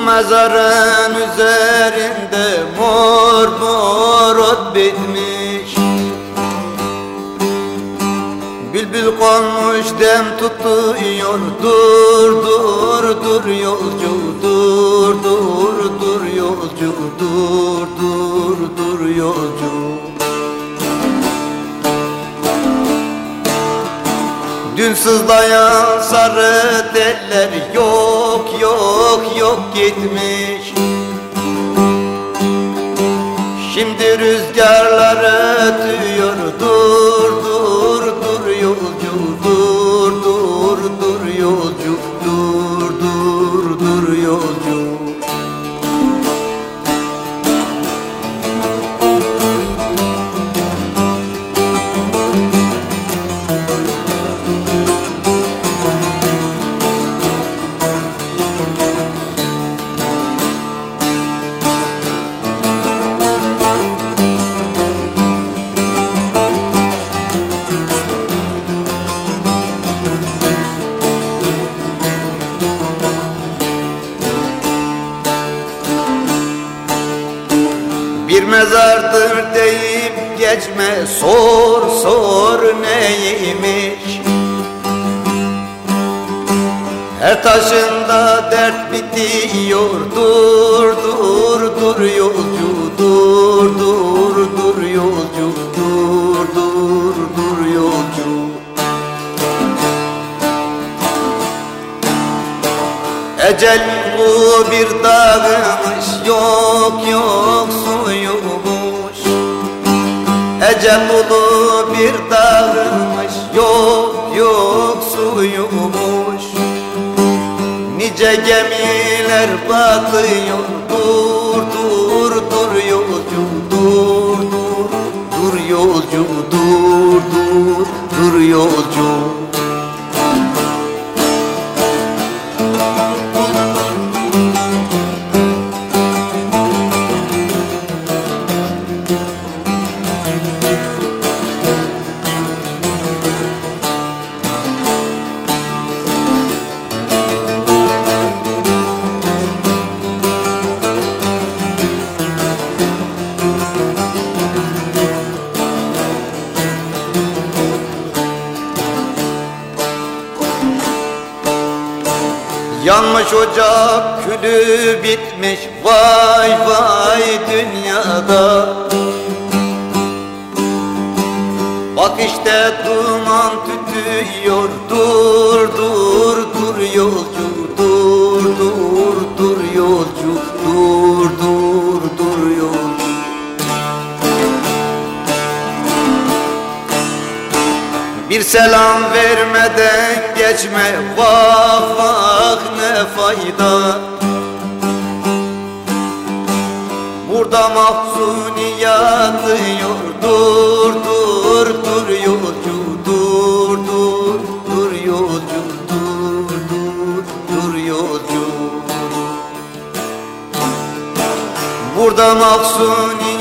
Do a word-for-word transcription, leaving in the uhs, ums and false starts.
mezarın üzerinde mor mor ot bitmiş, bülbül konmuş dem tutuyor. Dur dur dur yolcu, dur dur dur yolcu, dur dur dur yolcu. Dün sızlayan sarı teller yok yok yok gitmiş, şimdi rüzgarlar ötüyor. Dur dur dur yolcu, dur dur dur yolcu, dur dur dur yolcu. Bir mezardır deyip geçme, sor sor neymiş. Her taşında dert bitiyor. Dur dur dur yolcu, dur dur dur yolcu, dur dur dur yolcu. Ecel bu bir dağmış, yok yok suyumuş. Ecel bulu bir dağmış, yok yok suyumuş. Nice gemiler batıyor. Dur dur dur yolcu, dur dur dur yolcu, dur dur dur yolcu. Yanmış ocak, külü bitmiş, vay vay dünyada. Bak işte duman tütüyor. Dur dur dur yolcu, dur dur dur yolcu, dur dur dur yolcu. Bir selam vermeden geçme, vah vah ne fayda. Burada mahzuni yatıyor. Dur dur dur yolcu, dur dur dur yolcu, dur dur dur yolcu. Burada mahzuni